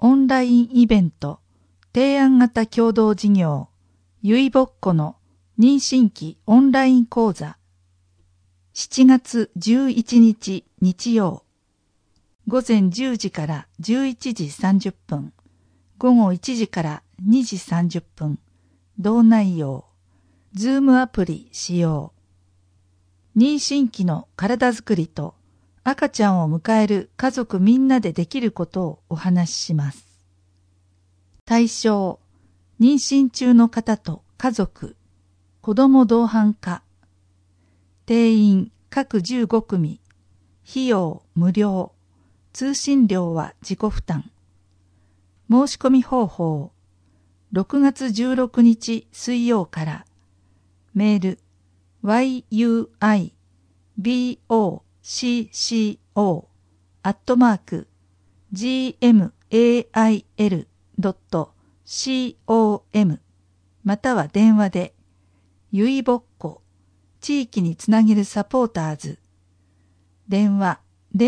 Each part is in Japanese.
オンラインイベント提案型共同事業ゆいぼっこの妊娠期オンライン講座7月11日日曜午前10時から11時30分午後1時から2時30分同内容ズームアプリ使用妊娠期の体づくりと赤ちゃんを迎える家族みんなでできることをお話しします。対象、妊娠中の方と家族、子ども同伴家、定員各15組、費用無料、通信料は自己負担。申し込み方法、6月16日水曜から、メール、yuibocc@gmail.com または電話でゆいぼっこ地域につなげるサポーターズ電話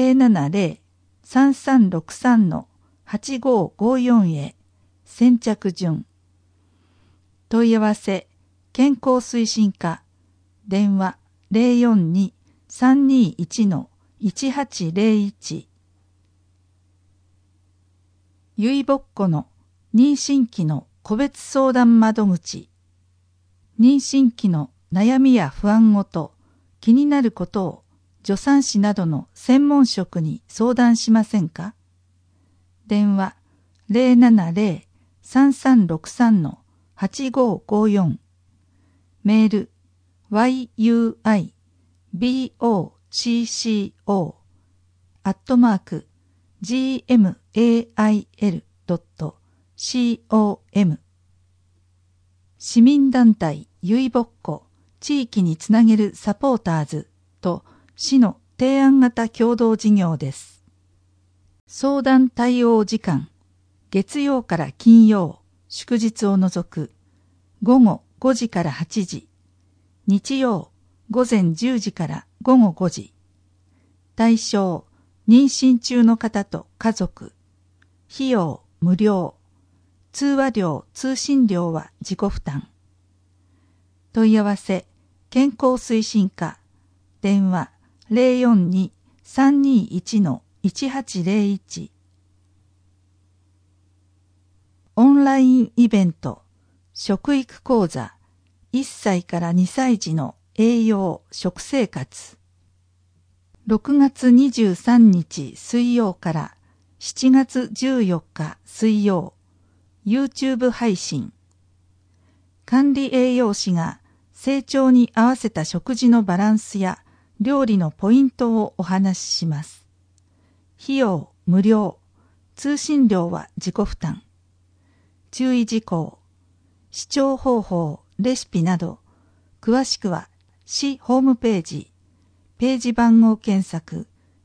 070-3363-8554 へ先着順問い合わせ健康推進課電話 042-321-1801 ゆいぼっこの妊娠期の個別相談窓口妊娠期の悩みや不安ごと気になることを助産師などの専門職に相談しませんか電話 070-3363-8554 メールyuibocc@gmail.com 市民団体ゆいぼっこ地域につなげるサポーターズと市の提案型共同事業です。相談対応時間月曜から金曜祝日を除く午後5時から8時日曜午前10時から午後5時対象妊娠中の方と家族費用無料通話料通信料は自己負担問い合わせ健康推進課電話 042-321-1801 オンラインイベント食育講座1歳から2歳児の栄養・食生活6月23日水曜から7月14日水曜 YouTube 配信管理栄養士が成長に合わせた食事のバランスや料理のポイントをお話しします。費用無料、通信料は自己負担。注意事項、視聴方法、レシピなど、詳しくは市ホームページ、ページ番号検索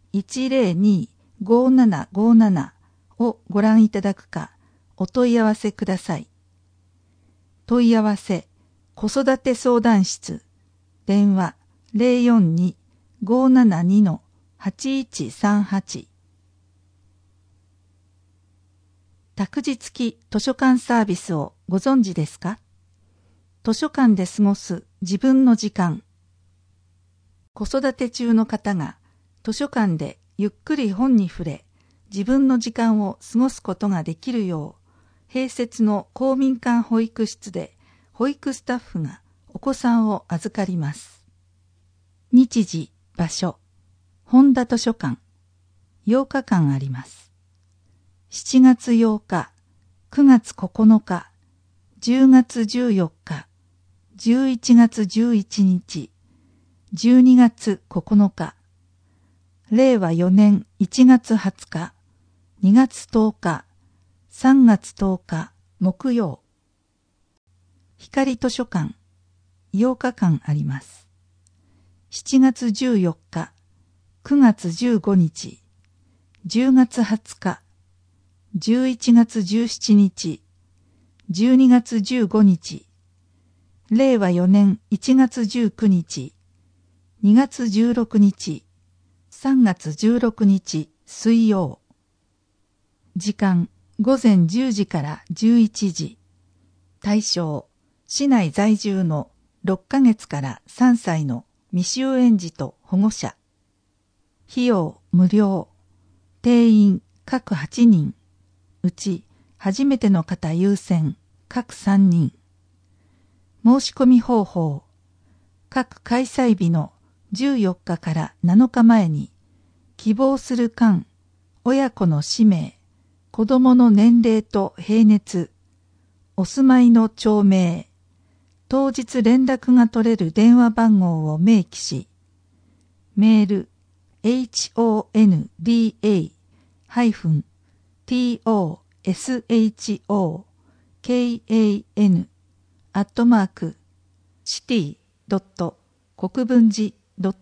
102-5757 をご覧いただくか、お問い合わせください。問い合わせ、子育て相談室、電話 042-572-8138 託児付き図書館サービスをご存知ですか？図書館で過ごす自分の時間。子育て中の方が図書館でゆっくり本に触れ、自分の時間を過ごすことができるよう、併設の公民館保育室で保育スタッフがお子さんを預かります。日時、場所、本田図書館、8日間あります。7月8日、9月9日、10月14日、11月11日、12月9日、令和4年1月20日、2月10日、3月10日、木曜。光図書館、8日間あります。7月14日、9月15日、10月20日、11月17日、12月15日、令和4年1月19日、2月16日、3月16日水曜。時間午前10時から11時。対象、市内在住の6ヶ月から3歳の未就園児と保護者。費用無料。定員各8人。うち初めての方優先各3人。申し込み方法。各開催日の14日から7日前に希望する間、親子の氏名、子供の年齢と平熱、お住まいの町名、当日連絡が取れる電話番号を明記し、メール honda-toshokan@city.国分寺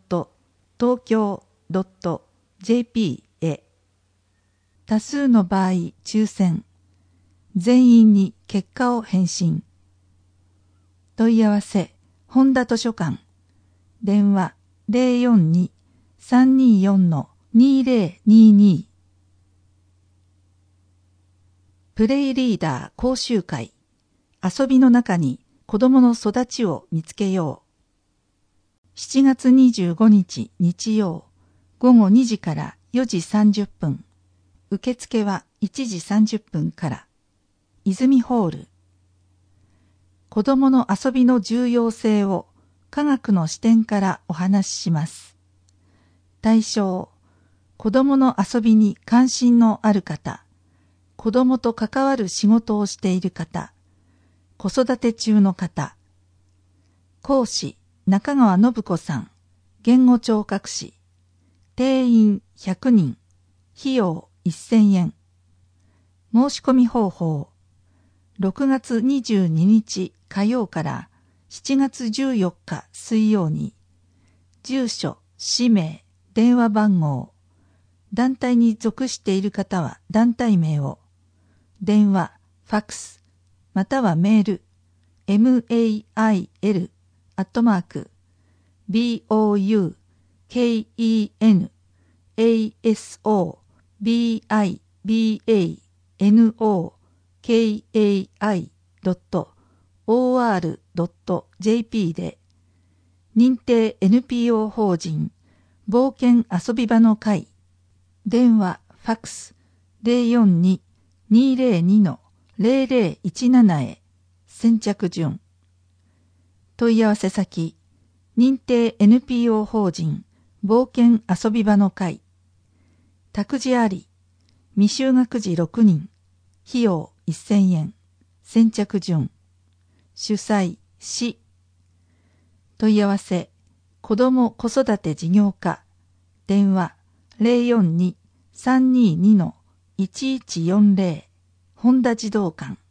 .東京.jp へ。多数の場合抽選。全員に結果を返信。問い合わせ、本田図書館。電話042-324-2022。プレイリーダー講習会。遊びの中に子供の育ちを見つけよう。7月25日日曜、午後2時から4時30分。受付は1時30分から。泉ホール。子供の遊びの重要性を科学の視点からお話しします。対象、子供の遊びに関心のある方、子供と関わる仕事をしている方、子育て中の方。講師、中川信子さん、言語聴覚士。定員100人。費用1000円。申し込み方法。6月22日火曜から7月14日水曜に、住所、氏名、電話番号、団体に属している方は団体名を、電話、ファックス、またはメール、mail.kensobibanokei.or.jp で、認定 NPO 法人冒険遊び場の会、電話、ファックス 042-202-0017 へ。先着順。問い合わせ先、認定 NPO 法人冒険遊び場の会。託児あり、未就学児6人。費用1000円。先着順。主催、市。問い合わせ、子ども子育て事業課。電話042-322-1140。本田児童館。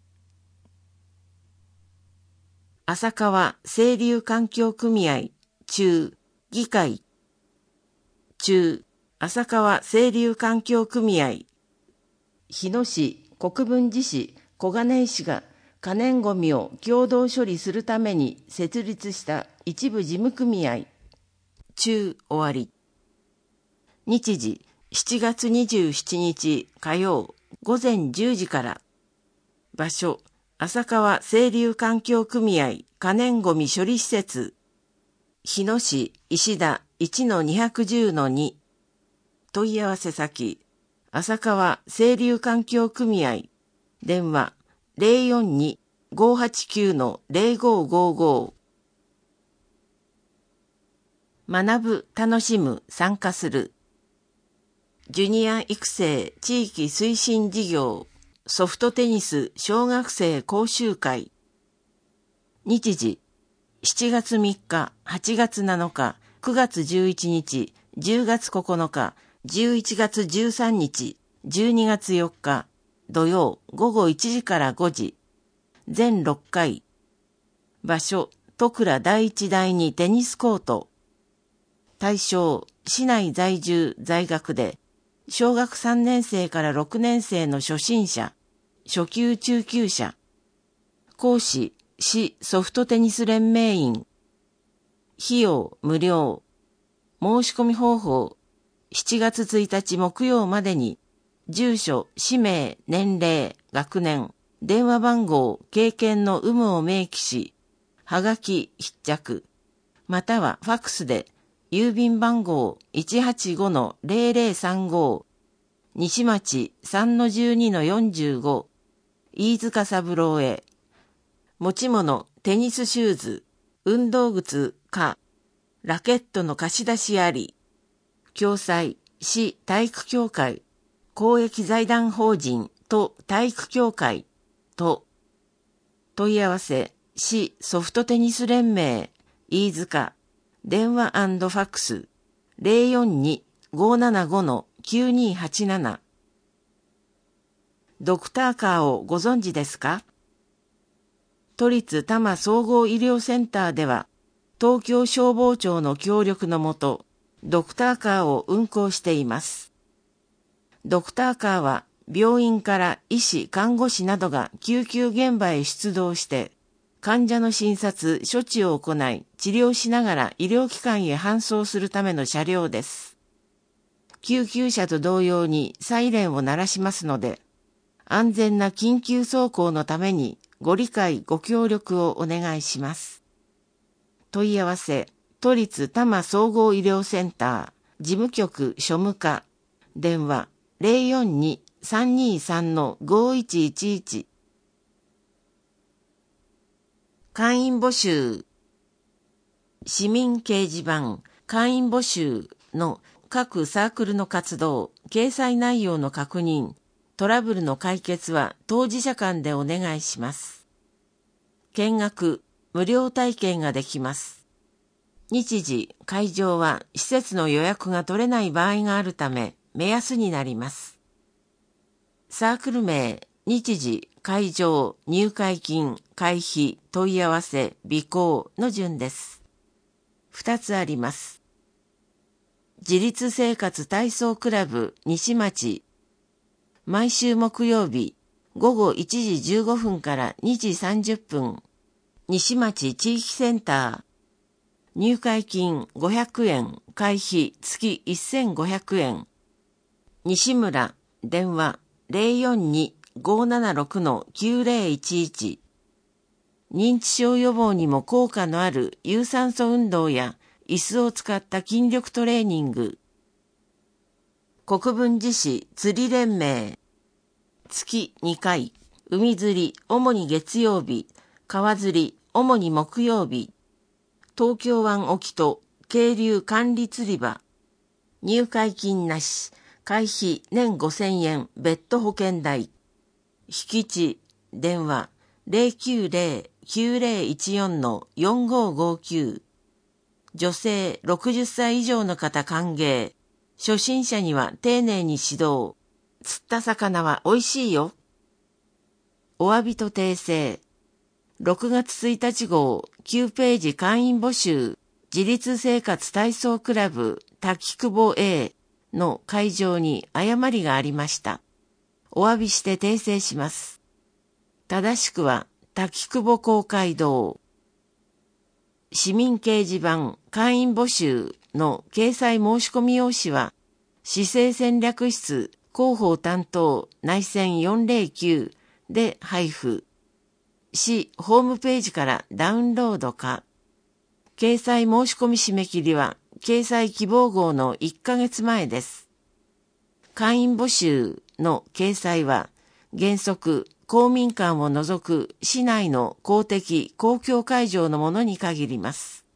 浅川清流環境組合中議会中浅川清流環境組合日野市国分寺市小金井市が可燃ごみを共同処理するために設立した一部事務組合中終わり。日時7月27日火曜午前10時から。場所浅川清流環境組合可燃ごみ処理施設日野市石田 1-210-2。 問い合わせ先浅川清流環境組合電話 042-589-0555。 学ぶ、楽しむ、参加するジュニア育成地域推進事業ソフトテニス小学生講習会。日時7月3日、8月7日、9月11日、10月9日、11月13日、12月4日、土曜午後1時から5時。全6回。場所、戸倉第一第二テニスコート。対象、市内在住在学で、小学3年生から6年生の初心者、初級中級者。講師、市ソフトテニス連盟員。費用無料。申し込み方法、7月1日木曜までに、住所、氏名、年齢、 学年、電話番号、経験の有無を明記し、はがき必着、またはファックスで、郵便番号 185-0035、西町 3-12-45、飯塚三郎へ。持ち物、テニスシューズ、運動靴か、ラケットの貸し出しあり。共済、市体育協会、公益財団法人と体育協会と、問い合わせ、市ソフトテニス連盟、飯塚、電話&ファックス、042-575-9287。ドクターカーをご存知ですか？都立多摩総合医療センターでは、東京消防庁の協力のもと、ドクターカーを運行しています。ドクターカーは、病院から医師、看護師などが救急現場へ出動して、患者の診察、処置を行い、治療しながら医療機関へ搬送するための車両です。救急車と同様にサイレンを鳴らしますので、安全な緊急走行のためにご理解ご協力をお願いします。問い合わせ、都立多摩総合医療センター、事務局庶務課、電話 042-323-5111。会員募集。市民掲示板、会員募集の各サークルの活動、掲載内容の確認、トラブルの解決は当事者間でお願いします。見学、無料体験ができます。日時、会場は施設の予約が取れない場合があるため目安になります。サークル名、日時、会場、入会金、会費、問い合わせ、備考の順です。2つあります。自立生活体操クラブ西町。毎週木曜日、午後1時15分から2時30分。西町地域センター。入会金500円、会費月1500円。西村、電話 042-576-9011。認知症予防にも効果のある有酸素運動や椅子を使った筋力トレーニング。国分寺市釣り連盟。月2回、海釣り主に月曜日、川釣り主に木曜日。東京湾沖と渓流管理釣り場。入会金なし、会費年5000円別途保険代。敷地、電話 090-9014-4559。女性60歳以上の方歓迎。初心者には丁寧に指導。釣った魚は美味しいよ。お詫びと訂正。6月1日号9ページ会員募集自立生活体操クラブ滝久保 A の会場に誤りがありました。お詫びして訂正します。正しくは滝久保公会堂。市民掲示板会員募集の掲載申し込み用紙は市政戦略室広報担当内線409で配布。市ホームページからダウンロードか。掲載申し込み締め切りは掲載希望号の1ヶ月前です。会員募集の掲載は原則公民館を除く市内の公的公共会場のものに限ります。